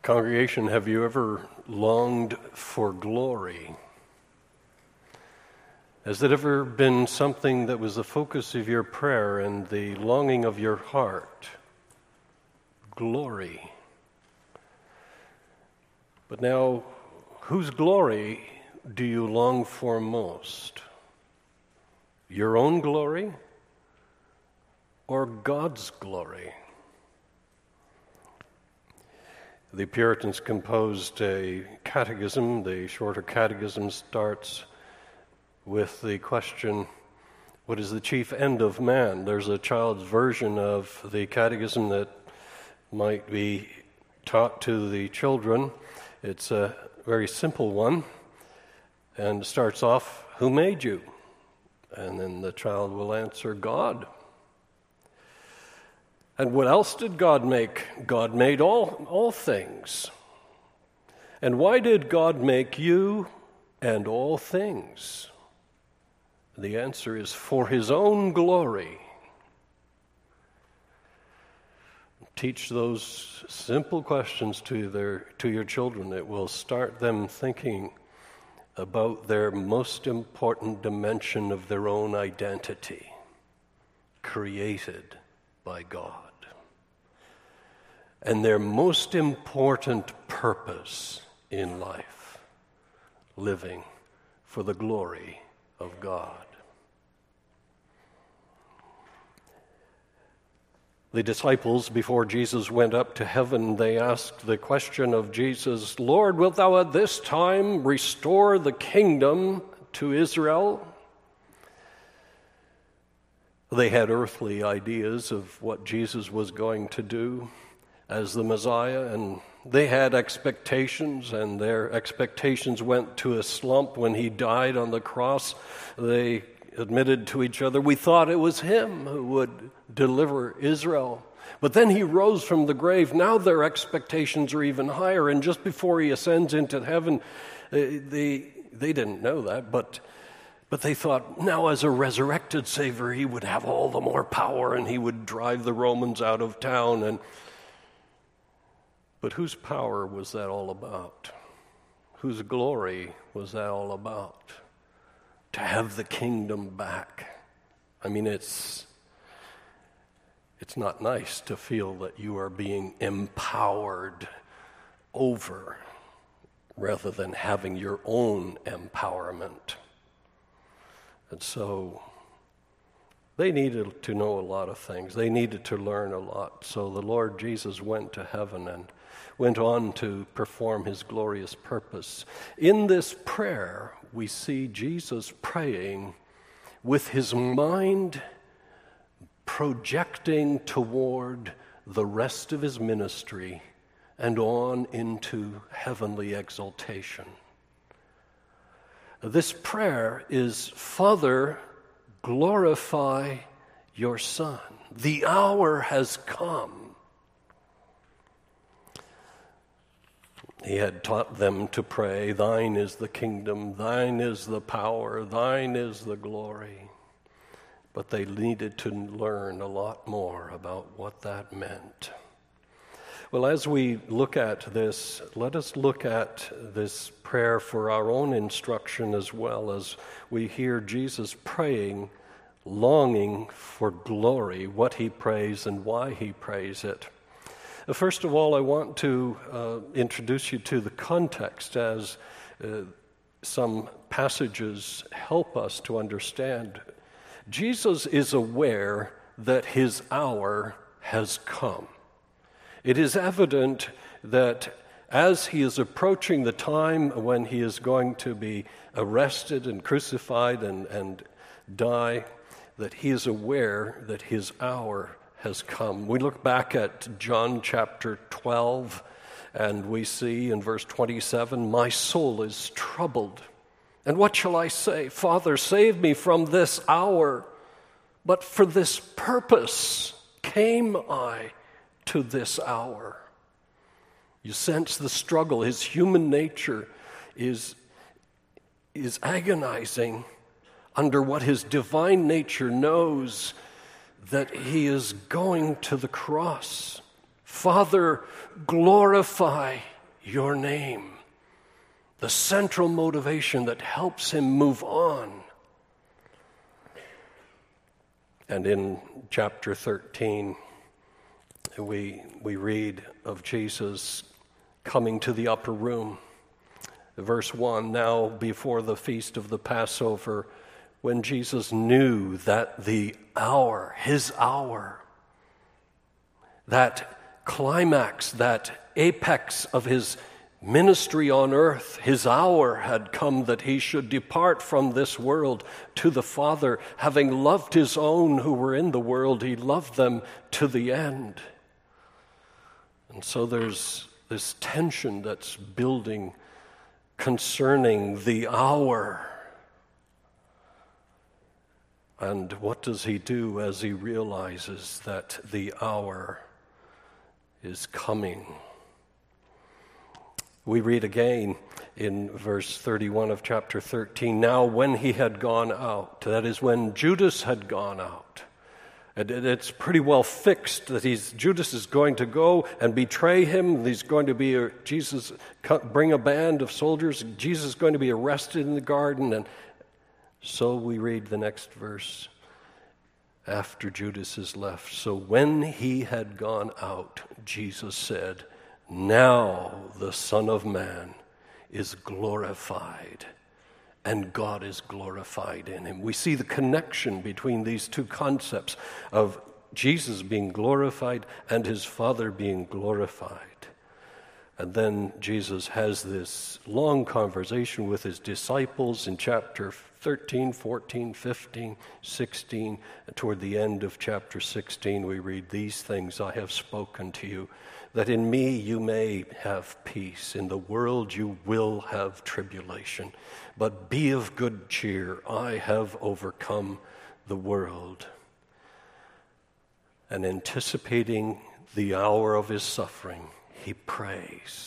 Congregation, have you ever longed for glory? Has it ever been something that was the focus of your prayer and the longing of your heart? Glory. But now, whose glory do you long for most? Your own glory or God's glory? The Puritans composed a catechism. The shorter catechism starts with the question, what is the chief end of man? There's a child's version of the catechism that might be taught to the children. It's a very simple one and starts off, who made you? And then the child will answer, God. And what else did God make? God made all things. And why did God make you and all things? The answer is for his own glory. Teach those simple questions to your children. It will start them thinking about their most important dimension of their own identity, created by God, and their most important purpose in life, living for the glory of God. The disciples, before Jesus went up to heaven, they asked the question of Jesus, Lord, wilt thou at this time restore the kingdom to Israel? They had earthly ideas of what Jesus was going to do as the Messiah, and they had expectations, and their expectations went to a slump when he died on the cross. They admitted to each other, we thought it was him who would deliver Israel. But then he rose from the grave. Now their expectations are even higher, and just before he ascends into heaven, they didn't know that, but they thought, now as a resurrected Savior, he would have all the more power and he would drive the Romans out of town. But whose power was that all about? Whose glory was that all about? To have the kingdom back. I mean, it's not nice to feel that you are being empowered over rather than having your own empowerment. And so they needed to know a lot of things. They needed to learn a lot. So the Lord Jesus went to heaven and went on to perform his glorious purpose. In this prayer, we see Jesus praying with his mind projecting toward the rest of his ministry and on into heavenly exaltation. This prayer is, Father, glorify your Son. The hour has come. He had taught them to pray, thine is the kingdom, thine is the power, thine is the glory. But they needed to learn a lot more about what that meant. Well, as we look at this, let us look at this prayer for our own instruction as well as we hear Jesus praying, longing for glory, what he prays and why he prays it. First of all, I want to introduce you to the context as some passages help us to understand. Jesus is aware that his hour has come. It is evident that as he is approaching the time when he is going to be arrested and crucified and die, that he is aware that his hour has come. We look back at John chapter 12, and we see in verse 27, my soul is troubled. And what shall I say? Father, save me from this hour. But for this purpose came I to this hour. You sense the struggle. His human nature is agonizing under what his divine nature knows, that he is going to the cross. Father, glorify your name. The central motivation that helps him move on. And in chapter 13, we read of Jesus coming to the upper room. Verse 1, now before the feast of the Passover, when Jesus knew that the hour, his hour, that climax, that apex of his ministry on earth, his hour had come that he should depart from this world to the Father. Having loved his own who were in the world, he loved them to the end. And so there's this tension that's building concerning the hour. And what does he do as he realizes that the hour is coming? We read again in verse 31 of chapter 13, now when he had gone out, that is when Judas had gone out, and it's pretty well fixed that Judas is going to go and betray him. He's going to be, Jesus bring a band of soldiers. Jesus is going to be arrested in the garden. And so we read the next verse after Judas is left. So when he had gone out, Jesus said, now the Son of Man is glorified, and God is glorified in him. We see the connection between these two concepts of Jesus being glorified and his Father being glorified. And then Jesus has this long conversation with his disciples in chapter 13, 14, 15, 16. And toward the end of chapter 16, we read, these things I have spoken to you, that in me you may have peace. In the world you will have tribulation. But be of good cheer. I have overcome the world. And anticipating the hour of his suffering, he prays,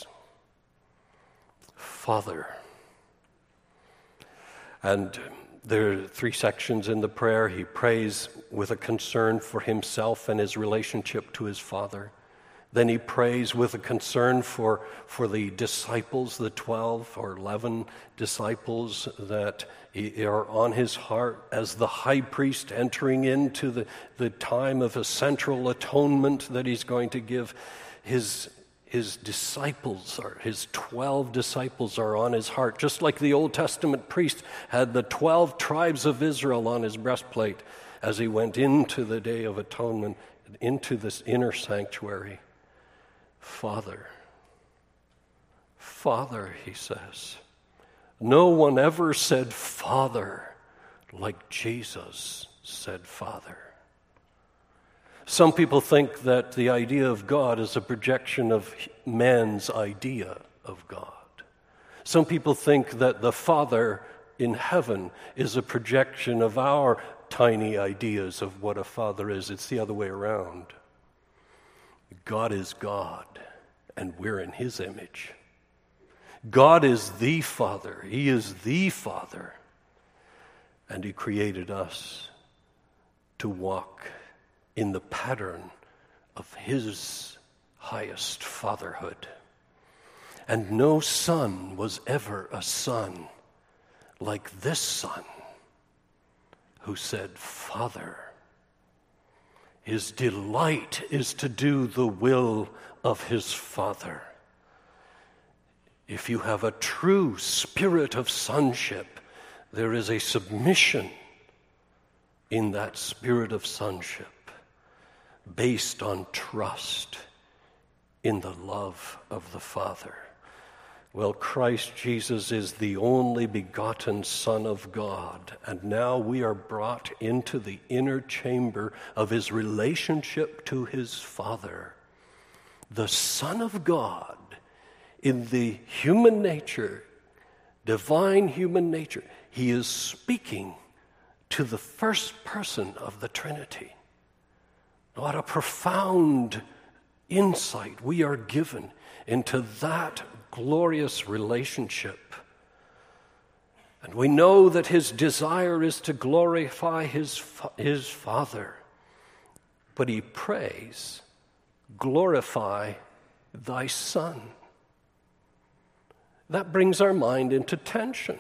Father. And there are three sections in the prayer. He prays with a concern for himself and his relationship to his Father. Then he prays with a concern for the disciples, the 12 or 11 disciples that are on his heart as the high priest entering into the time of a central atonement that he's going to give. His disciples, or his 12 disciples, are on his heart, just like the Old Testament priest had the 12 tribes of Israel on his breastplate as he went into the Day of Atonement, into this inner sanctuary. Father, Father, he says. No one ever said Father like Jesus said Father. Some people think that the idea of God is a projection of man's idea of God. Some people think that the Father in heaven is a projection of our tiny ideas of what a father is. It's the other way around. God is God, and we're in his image. God is the Father. He is the Father. And he created us to walk in the pattern of his highest fatherhood. And no son was ever a son like this son who said, Father. His delight is to do the will of his Father. If you have a true spirit of sonship, there is a submission in that spirit of sonship based on trust in the love of the Father. Well, Christ Jesus is the only begotten Son of God, and now we are brought into the inner chamber of his relationship to his Father. The Son of God, in the human nature, divine human nature, he is speaking to the first person of the Trinity. What a profound insight we are given into that glorious relationship. And we know that his desire is to glorify his Father. But he prays, glorify thy Son. that brings our mind into tension.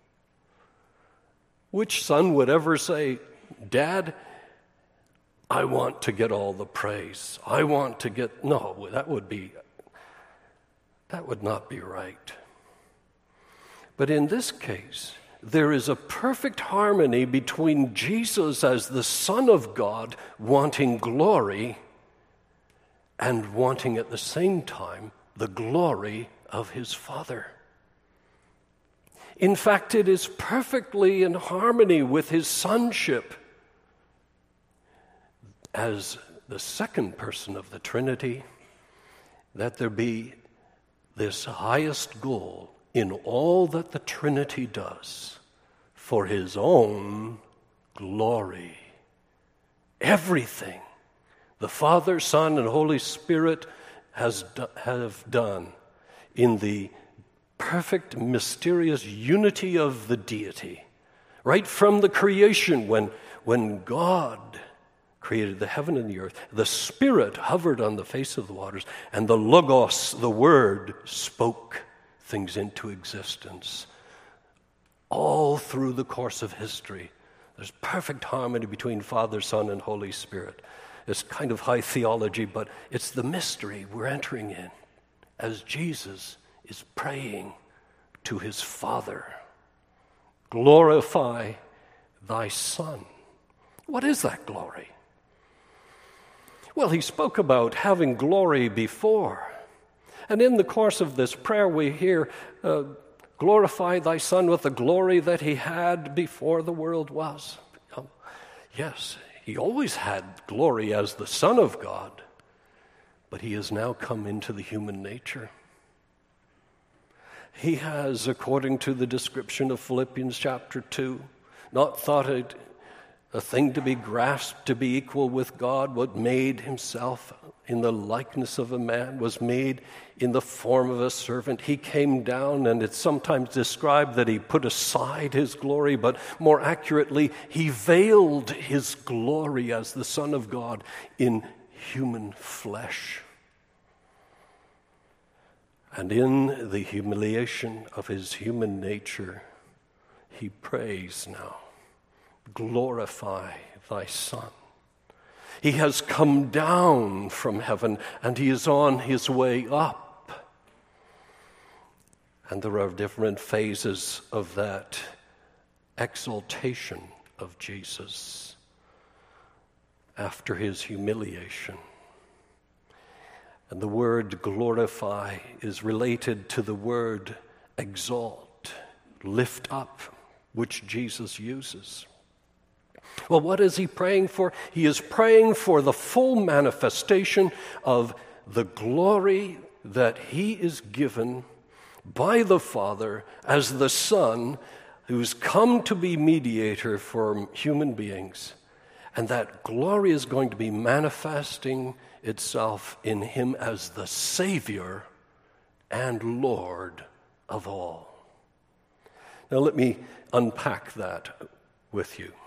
Which son would ever say, Dad, I want to get all the praise. I want to get... No, that would not be right. But in this case, there is a perfect harmony between Jesus as the Son of God wanting glory and wanting at the same time the glory of his Father. In fact, it is perfectly in harmony with his sonship as the second person of the Trinity, that there be this highest goal in all that the Trinity does for his own glory. Everything the Father, Son, and Holy Spirit have done in the perfect, mysterious unity of the deity. Right from the creation, when God created the heaven and the earth, the Spirit hovered on the face of the waters, and the Logos, the Word, spoke things into existence. All through the course of history, there's perfect harmony between Father, Son, and Holy Spirit. It's kind of high theology, but it's the mystery we're entering in as Jesus is praying to his Father. Glorify thy Son. What is that glory? Well, he spoke about having glory before. And in the course of this prayer, we hear, glorify thy Son with the glory that he had before the world was. Yes, he always had glory as the Son of God, but he has now come into the human nature. He has, according to the description of Philippians chapter 2, not thought it a thing to be grasped to be equal with God, but made himself in the likeness of a man, was made in the form of a servant. He came down, and it's sometimes described that he put aside his glory, but more accurately, he veiled his glory as the Son of God in human flesh. And in the humiliation of his human nature, he prays now, glorify thy Son. He has come down from heaven, and he is on his way up. And there are different phases of that exaltation of Jesus after his humiliation. And the word glorify is related to the word exalt, lift up, which Jesus uses. Well, what is he praying for? He is praying for the full manifestation of the glory that he is given by the Father as the Son who's come to be mediator for human beings. And that glory is going to be manifesting itself in him as the Savior and Lord of all. Now let me unpack that with you.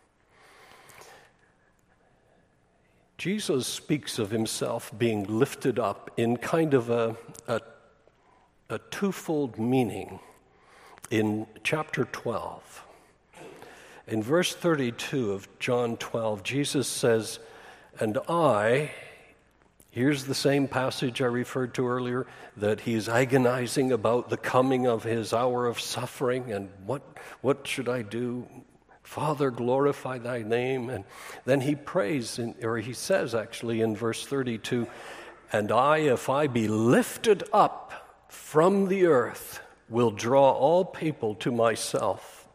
Jesus speaks of himself being lifted up in kind of a twofold meaning in chapter 12. In verse 32 of John 12, Jesus says, and I, here's the same passage I referred to earlier, that he's agonizing about the coming of his hour of suffering and what should I do? Father, glorify thy name. And then he prays, he says actually in verse 32, and I, if I be lifted up from the earth, will draw all people to myself.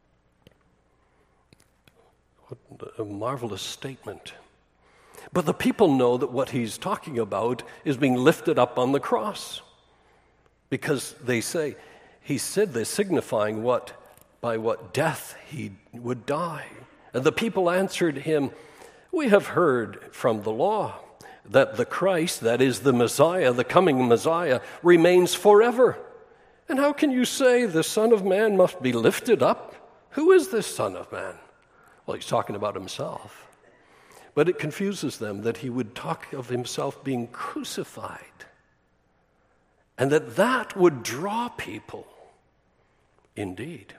What a marvelous statement. But the people know that what he's talking about is being lifted up on the cross. Because they say, he said this signifying by what death he would die. And the people answered him, we have heard from the law that the Christ, that is the Messiah, the coming Messiah, remains forever. And how can you say the Son of Man must be lifted up? Who is this Son of Man? Well, he's talking about himself. But it confuses them that he would talk of himself being crucified and that would draw people. Indeed.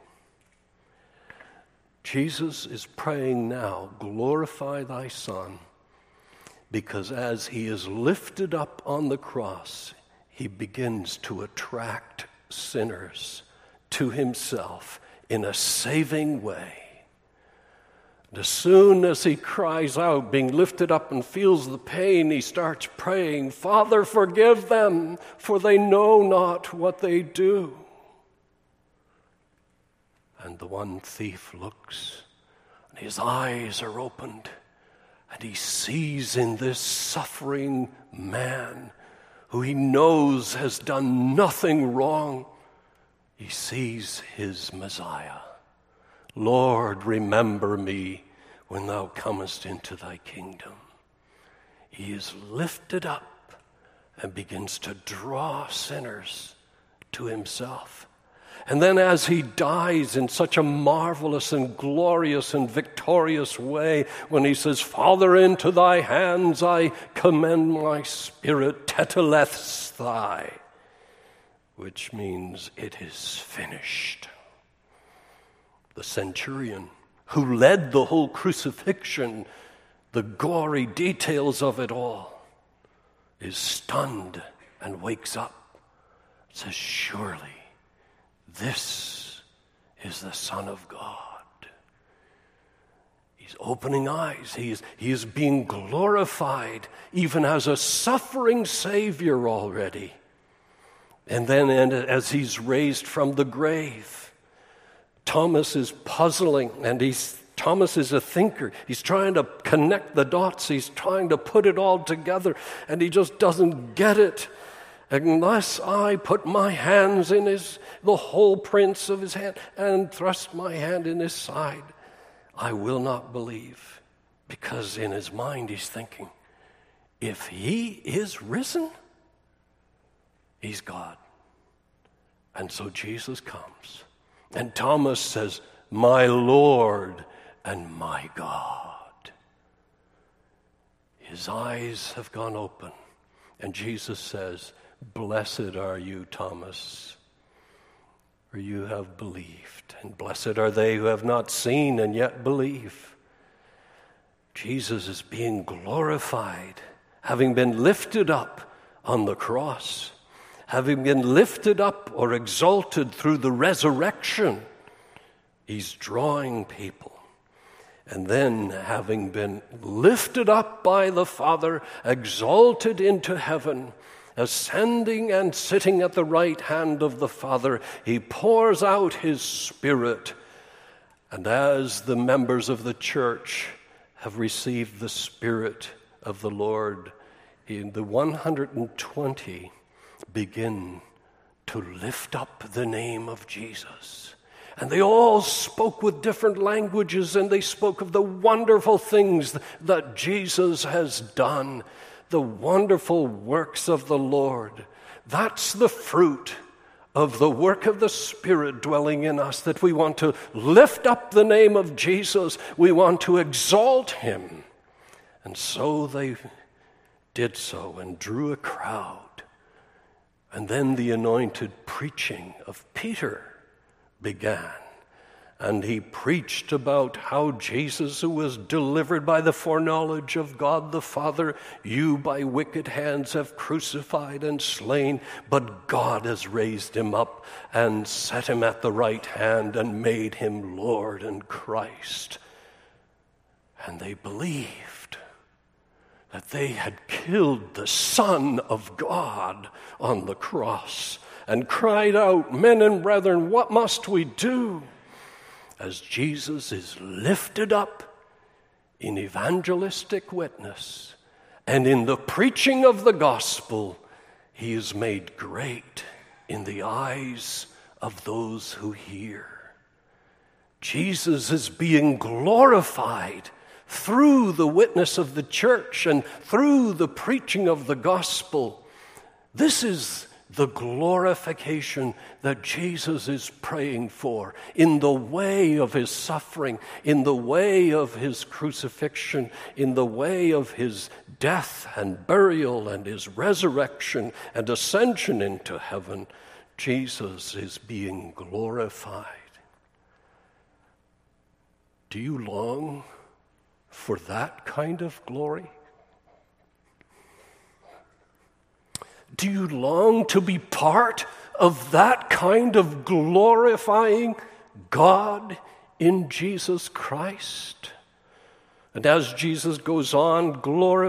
Jesus is praying now, glorify thy Son, because as he is lifted up on the cross, he begins to attract sinners to himself in a saving way. And as soon as he cries out, being lifted up and feels the pain, he starts praying, Father, forgive them, for they know not what they do. And the one thief looks, and his eyes are opened, and he sees in this suffering man, who he knows has done nothing wrong, he sees his Messiah. Lord, remember me when thou comest into thy kingdom. He is lifted up and begins to draw sinners to himself. And then as he dies in such a marvelous and glorious and victorious way, when he says, Father, into thy hands I commend my spirit, tetelesthai, which means it is finished. The centurion who led the whole crucifixion, the gory details of it all, is stunned and wakes up, says, surely this is the Son of God. He's opening eyes. He is being glorified even as a suffering Savior already. And then as he's raised from the grave, Thomas is puzzling, and Thomas is a thinker. He's trying to connect the dots. He's trying to put it all together, and he just doesn't get it. Unless I put my hands in the whole prints of his hand and thrust my hand in his side, I will not believe. Because in his mind he's thinking, if he is risen, he's God. And so Jesus comes. And Thomas says, my Lord and my God. His eyes have gone open. And Jesus says, blessed are you, Thomas, for you have believed. And blessed are they who have not seen and yet believe. Jesus is being glorified, having been lifted up on the cross, having been lifted up or exalted through the resurrection. He's drawing people. And then, having been lifted up by the Father, exalted into heaven, ascending and sitting at the right hand of the Father, he pours out his Spirit. And as the members of the church have received the Spirit of the Lord, the 120 begin to lift up the name of Jesus. And they all spoke with different languages, and they spoke of the wonderful things that Jesus has done, the wonderful works of the Lord. That's the fruit of the work of the Spirit dwelling in us, that we want to lift up the name of Jesus. We want to exalt him. And so they did so and drew a crowd. And then the anointed preaching of Peter began. And he preached about how Jesus, who was delivered by the foreknowledge of God the Father, you by wicked hands have crucified and slain, but God has raised him up and set him at the right hand and made him Lord and Christ. And they believed that they had killed the Son of God on the cross, and cried out, men and brethren, what must we do? As Jesus is lifted up in evangelistic witness and in the preaching of the gospel, he is made great in the eyes of those who hear. Jesus is being glorified through the witness of the church and through the preaching of the gospel. This is the glorification that Jesus is praying for in the way of his suffering, in the way of his crucifixion, in the way of his death and burial and his resurrection and ascension into heaven. Jesus is being glorified. Do you long for that kind of glory? Do you long to be part of that kind of glorifying God in Jesus Christ? And as Jesus goes on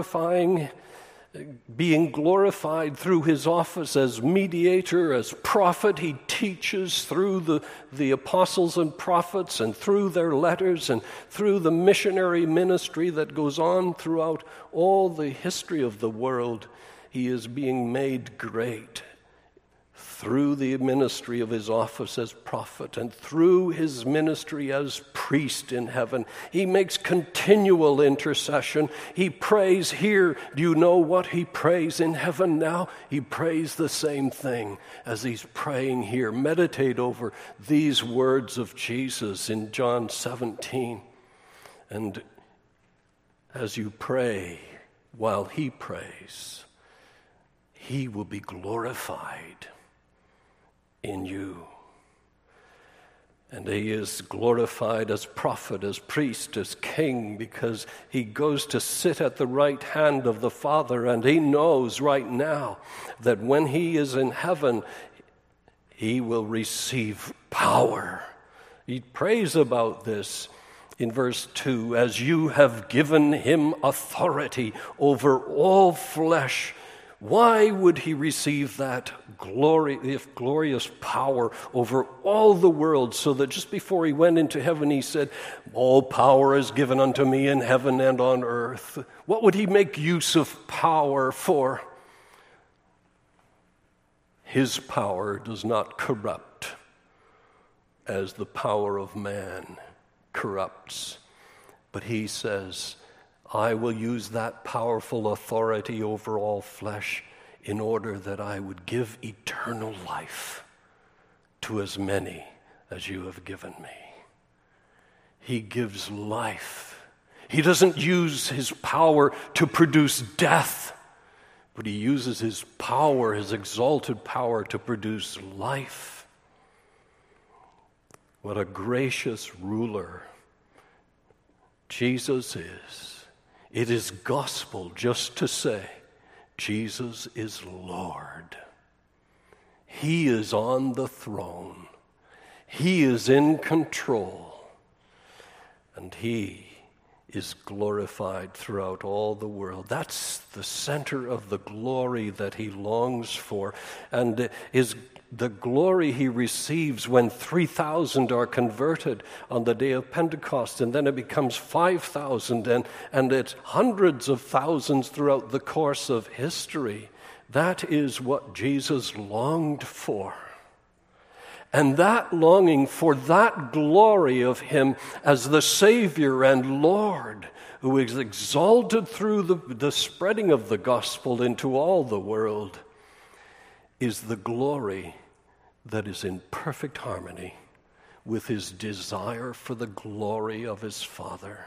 being glorified through his office as mediator, as prophet, he teaches through the apostles and prophets and through their letters and through the missionary ministry that goes on throughout all the history of the world. He is being made great through the ministry of his office as prophet and through his ministry as priest in heaven. He makes continual intercession. He prays here. Do you know what he prays in heaven now? He prays the same thing as he's praying here. Meditate over these words of Jesus in John 17. And as you pray while he prays, he will be glorified in you. And he is glorified as prophet, as priest, as king, because he goes to sit at the right hand of the Father, and he knows right now that when he is in heaven, he will receive power. He prays about this in verse 2, as you have given him authority over all flesh. Why would he receive that glorious power over all the world, so that just before he went into heaven he said, all power is given unto me in heaven and on earth? What would he make use of power for? His power does not corrupt as the power of man corrupts. But he says, I will use that powerful authority over all flesh in order that I would give eternal life to as many as you have given me. He gives life. He doesn't use his power to produce death, but he uses his power, his exalted power, to produce life. What a gracious ruler Jesus is. It is gospel just to say, Jesus is Lord. He is on the throne. He is in control. And he is glorified throughout all the world. That's the center of the glory that he longs for, and is the glory he receives when 3,000 are converted on the day of Pentecost, and then it becomes 5,000, and it's hundreds of thousands throughout the course of history. That is what Jesus longed for. And that longing for that glory of him as the Savior and Lord, who is exalted through the spreading of the gospel into all the world, is the glory that is in perfect harmony with his desire for the glory of his Father.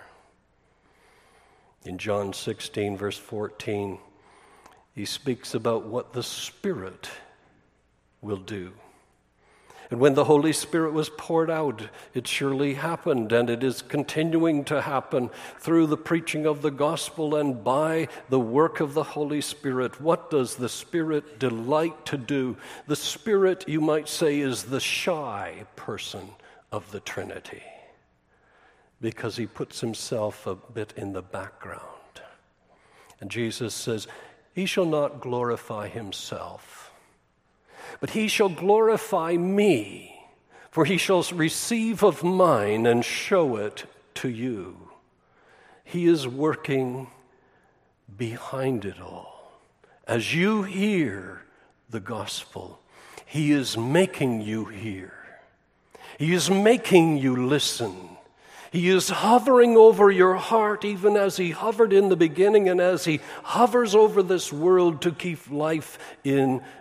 In John 16, verse 14, he speaks about what the Spirit will do. And when the Holy Spirit was poured out, it surely happened, and it is continuing to happen through the preaching of the gospel and by the work of the Holy Spirit. What does the Spirit delight to do? The Spirit, you might say, is the shy person of the Trinity, because he puts himself a bit in the background. And Jesus says, he shall not glorify himself, but he shall glorify me, for he shall receive of mine and show it to you. He is working behind it all. As you hear the gospel, he is making you hear. He is making you listen. He is hovering over your heart, even as he hovered in the beginning and as he hovers over this world to keep life in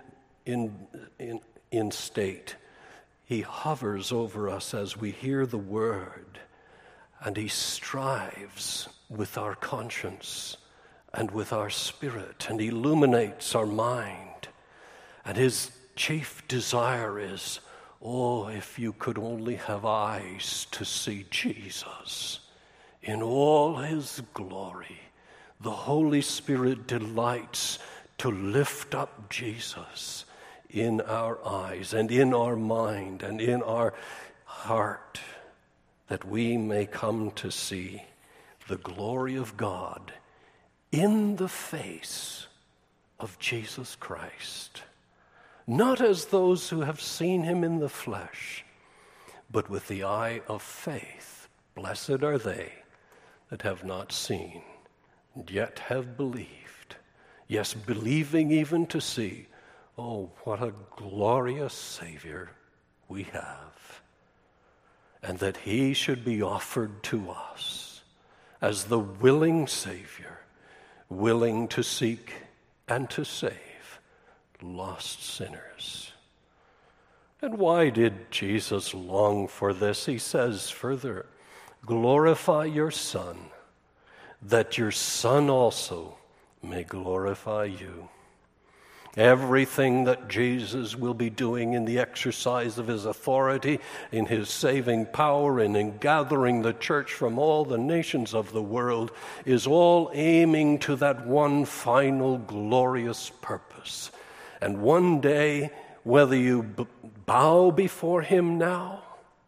in state. He hovers over us as we hear the word, and he strives with our conscience and with our spirit, and illuminates our mind. And his chief desire is, oh, if you could only have eyes to see Jesus in all his glory. The Holy Spirit delights to lift up Jesus in our eyes and in our mind and in our heart, that we may come to see the glory of God in the face of Jesus Christ, not as those who have seen him in the flesh, but with the eye of faith. Blessed are they that have not seen, and yet have believed. Yes, believing even to see. Oh, what a glorious Savior we have. And that he should be offered to us as the willing Savior, willing to seek and to save lost sinners. And why did Jesus long for this? He says further, glorify your Son, that your Son also may glorify you. Everything that Jesus will be doing in the exercise of his authority, in his saving power, and in gathering the church from all the nations of the world is all aiming to that one final glorious purpose. And one day, whether you bow before him now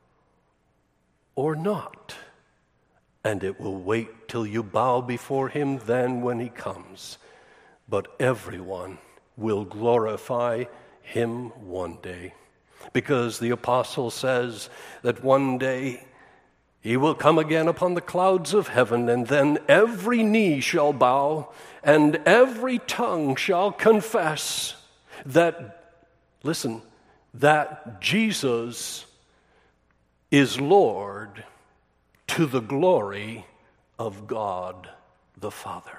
or not, and it will wait till you bow before him then when he comes, but everyone will glorify him one day. Because the apostle says that one day he will come again upon the clouds of heaven, and then every knee shall bow and every tongue shall confess that, listen, that Jesus is Lord, to the glory of God the Father.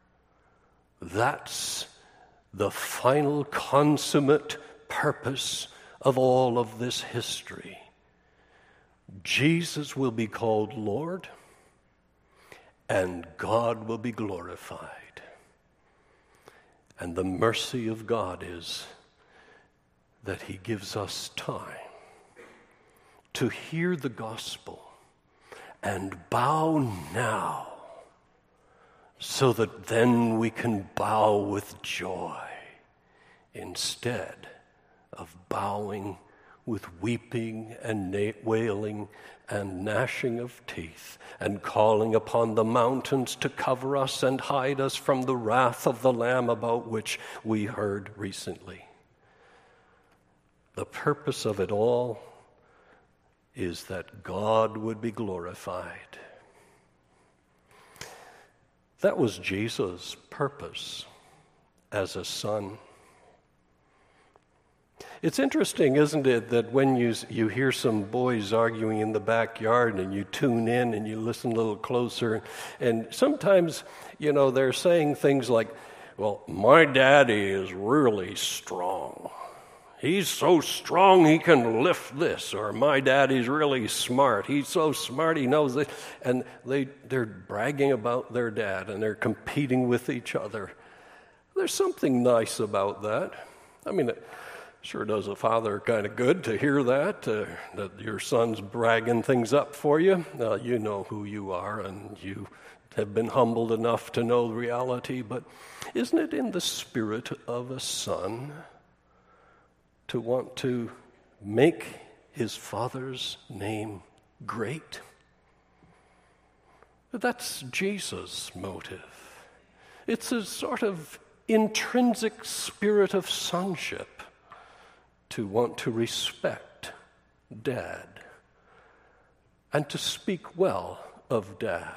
That's the final consummate purpose of all of this history. Jesus will be called Lord, and God will be glorified. And the mercy of God is that he gives us time to hear the gospel and bow now, so that then we can bow with joy instead of bowing with weeping and wailing and gnashing of teeth and calling upon the mountains to cover us and hide us from the wrath of the Lamb about which we heard recently. The purpose of it all is that God would be glorified. That was Jesus' purpose as a son. It's interesting, isn't it, that when you hear some boys arguing in the backyard and you tune in and you listen a little closer, and sometimes, they're saying things like, well, my daddy is really strong. He's so strong he can lift this. Or my daddy's really smart. He's so smart he knows this. And they're bragging about their dad and they're competing with each other. There's something nice about that. I mean, it sure does a father kind of good to hear that your son's bragging things up for you. You know who you are and you have been humbled enough to know the reality. But isn't it in the spirit of a son to want to make his father's name great? That's Jesus' motive. It's a sort of intrinsic spirit of sonship to want to respect Dad and to speak well of Dad.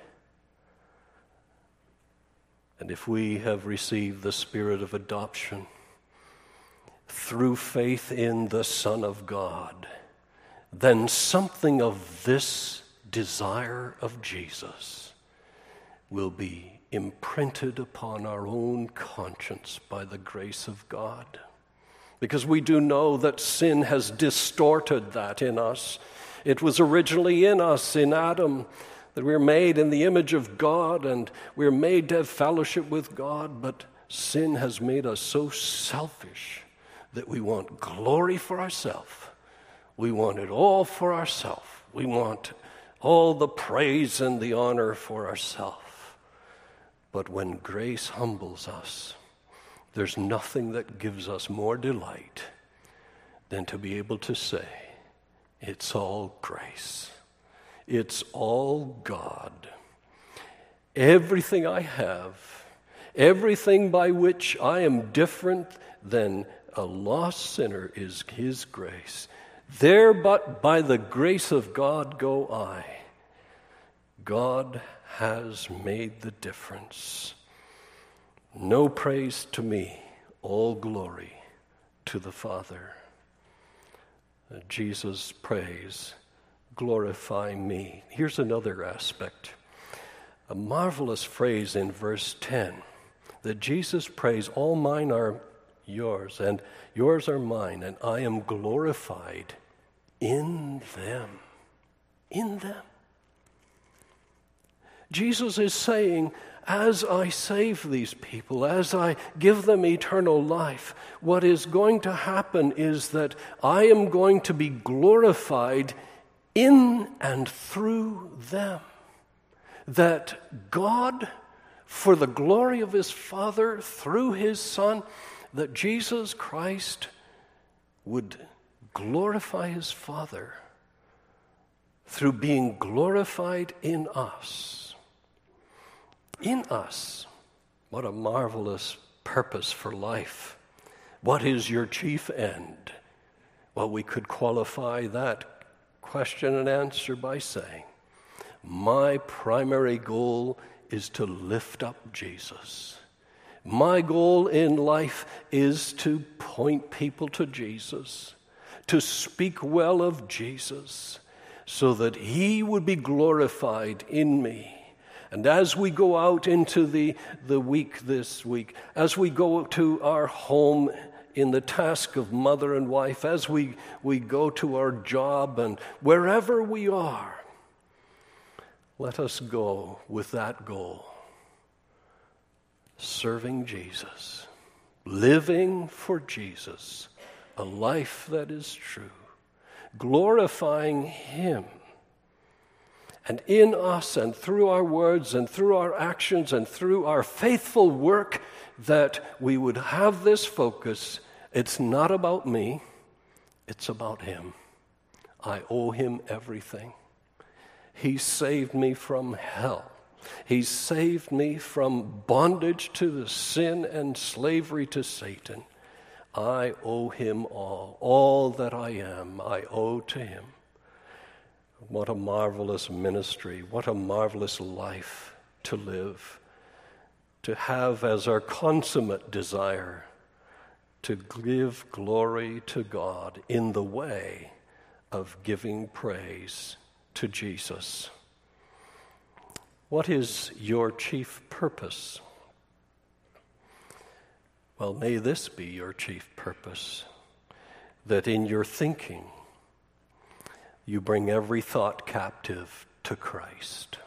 And if we have received the spirit of adoption through faith in the Son of God, then something of this desire of Jesus will be imprinted upon our own conscience by the grace of God. because we do know that sin has distorted that in us. It was originally in us, in Adam, that we're made in the image of God and we're made to have fellowship with God, but sin has made us so selfish that we want glory for ourselves. We want it all for ourselves. We want all the praise and the honor for ourselves. But when grace humbles us, there's nothing that gives us more delight than to be able to say, it's all grace. It's all God. Everything I have, everything by which I am different than a lost sinner is His grace. There but by the grace of God go I. God has made the difference. No praise to me, all glory to the Father. Jesus prays, glorify me. Here's another aspect. A marvelous phrase in verse 10, that Jesus prays, all mine are yours, and yours are mine, and I am glorified in them. In them. Jesus is saying, as I save these people, as I give them eternal life, what is going to happen is that I am going to be glorified in and through them. That God, for the glory of His Father, through His Son, that Jesus Christ would glorify His Father through being glorified in us. In us. What a marvelous purpose for life. What is your chief end? Well, we could qualify that question and answer by saying, my primary goal is to lift up Jesus. My goal in life is to point people to Jesus, to speak well of Jesus, so that He would be glorified in me. And as we go out into the week this week, as we go to our home in the task of mother and wife, as we go to our job and wherever we are, let us go with that goal. Serving Jesus, living for Jesus, a life that is true, glorifying Him. And in us and through our words and through our actions and through our faithful work, that we would have this focus. It's not about me, it's about Him. I owe Him everything. He saved me from hell. He saved me from bondage to the sin and slavery to Satan. I owe Him all. All that I am, I owe to Him. What a marvelous ministry, what a marvelous life to live, to have as our consummate desire to give glory to God in the way of giving praise to Jesus. What is your chief purpose? Well, may this be your chief purpose, that in your thinking, you bring every thought captive to Christ.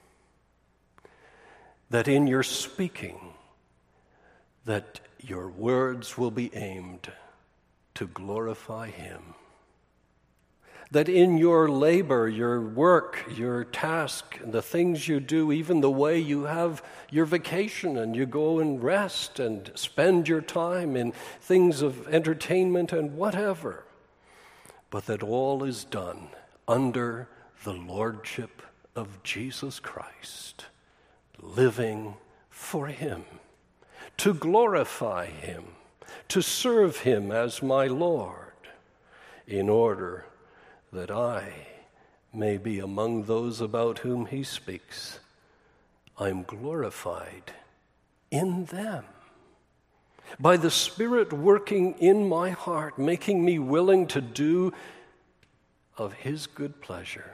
That in your speaking, that your words will be aimed to glorify Him. That in your labor, your work, your task, the things you do, even the way you have your vacation and you go and rest and spend your time in things of entertainment and whatever, but that all is done under the lordship of Jesus Christ, living for Him, to glorify Him, to serve Him as my Lord, in order that I may be among those about whom He speaks. I'm glorified in them. By the Spirit working in my heart, making me willing to do of His good pleasure.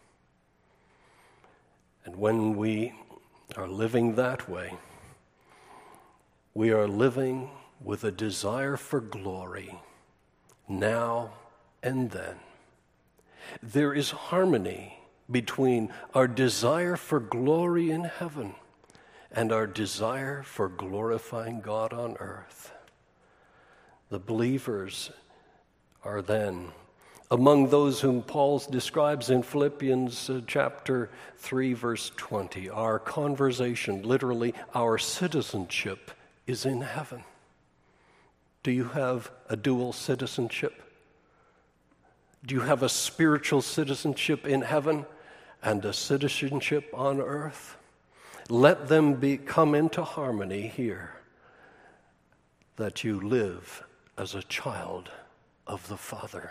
And when we are living that way, we are living with a desire for glory now and then. There is harmony between our desire for glory in heaven and our desire for glorifying God on earth. The believers are then among those whom Paul describes in Philippians chapter 3, verse 20. Our conversation, literally our citizenship, is in heaven. Do you have a dual citizenship? Do you have a spiritual citizenship in heaven and a citizenship on earth? Let them come into harmony here, that you live as a child of the Father,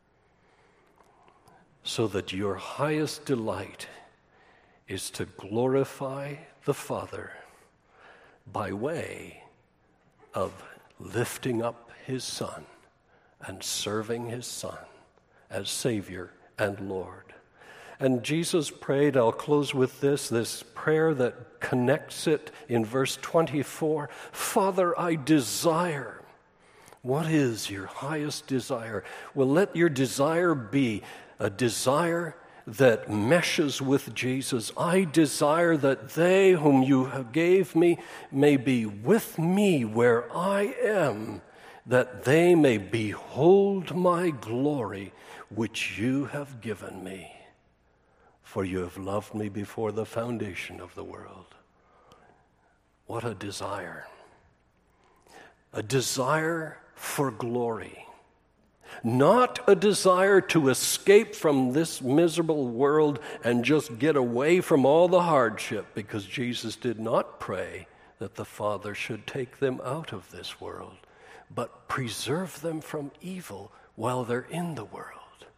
so that your highest delight is to glorify the Father by way of lifting up his Son and serving his Son as Savior and Lord. And Jesus prayed, I'll close with this prayer that connects it in verse 24. Father, I desire. What is your highest desire? Well, let your desire be a desire that meshes with Jesus. I desire that they whom you gave me may be with me where I am, that they may behold my glory, which you have given me. For you have loved me before the foundation of the world. What a desire. A desire for glory. Not a desire to escape from this miserable world and just get away from all the hardship, because Jesus did not pray that the Father should take them out of this world, but preserve them from evil while they're in the world.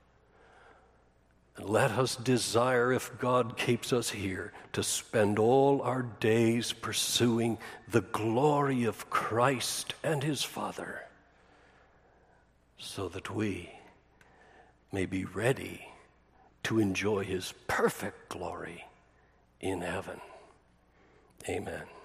And let us desire, if God keeps us here, to spend all our days pursuing the glory of Christ and his Father, so that we may be ready to enjoy his perfect glory in heaven. Amen.